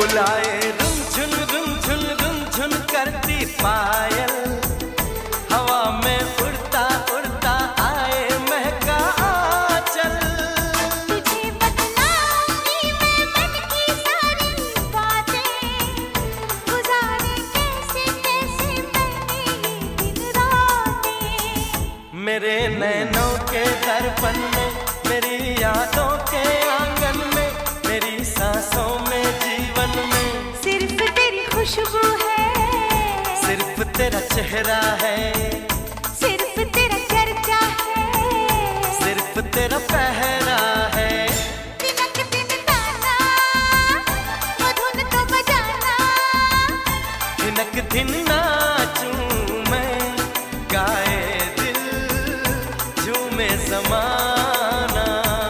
बुलाए रुनझुन रुनझुन रुनझुन करती पायल, हवा में उड़ता उड़ता आए महका आंचल। तुझे बतलाऊंगी मैं मन की सारी बातें, गुजारे कैसे कैसे मैंने ये दिन रातें। मेरे नैनों के दर्पण में, मेरी यादों के आंगन में, मेरी सांसों में, जीवन में सिर्फ तेरी खुशबू है, सिर्फ तेरा चेहरा है, सिर्फ तेरा चर्चा है, सिर्फ तेरा पहरा है। दिनक दिन ताना वो धुन तो बजाना, धिनक धिन नाचूं मैं, गाए दिल झूमे ज़माना।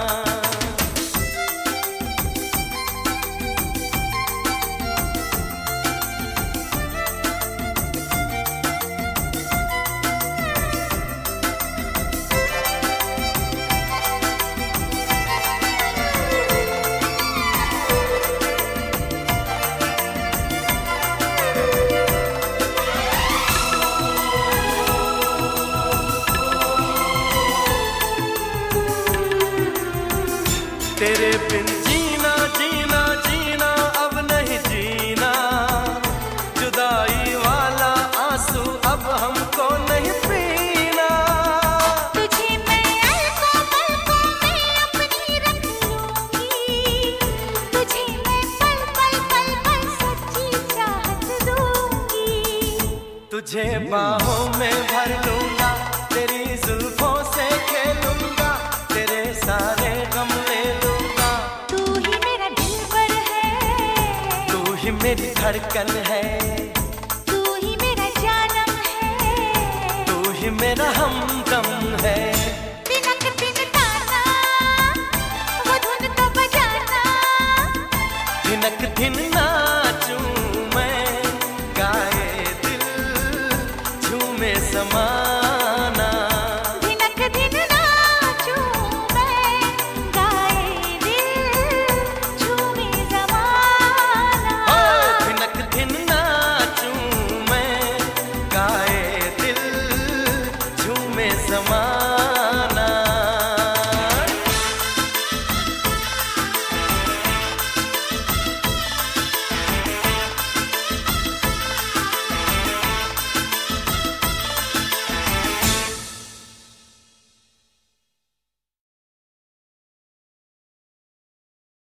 तेरे बिन जीना जीना जीना अब नहीं जीना, जुदाई वाला आंसू अब हमको नहीं पीना। तुझे मैं पलकों में अपनी रख लूंगी, तुझे मैं पल पल पल पल सच्ची चाहत दूंगी। तुझे बाहों में भर लूंगा, तेरी जुल्फों से खेलूंगा, तेरे सारे गम ले लूंगा। तू ही मेरा दिलबर है, तू ही मेरी धड़कन है, तू ही मेरा जानम है, तू ही मेरा हमदम है। दिनक दिन ताना वो धुन तो बजाना, धिनक धिन